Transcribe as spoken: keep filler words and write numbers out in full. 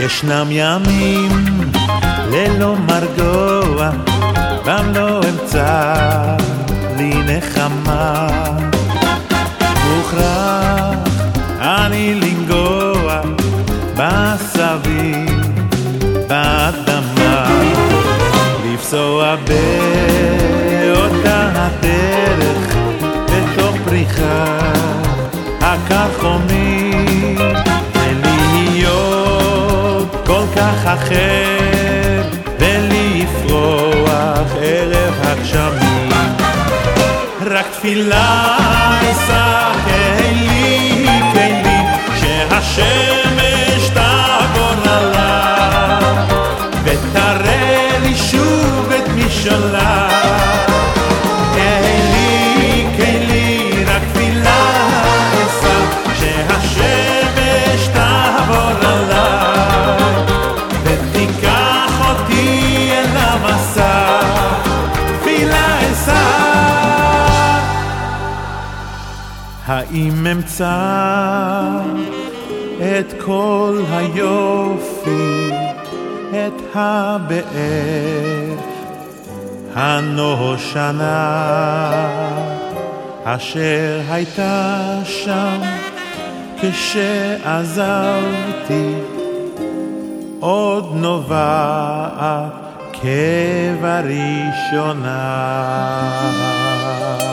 ישנם ימים ללא מרגוע, בם לא אמצא לי נחמה. מוכרח אני לנגוע בסביב באדמה, לפסוע באותה הדרך בתוך פריחה הכחומית, ולהיות כל כך אחר ולפרוח ערב הגשמים. רק תפילה אשא כלי כלי שהשמש תעבור עליו ותראה לי שוב את משלה. כלי כלי רק תפילה אשא שהשמש תעבור עליי ותיקח אותי אל המסע. תפילה אשא. האם אמצא את כל היופי, את הבאר הנושנה אשר הייתה שם כשעזבתי, עוד נובעת כבראשונה.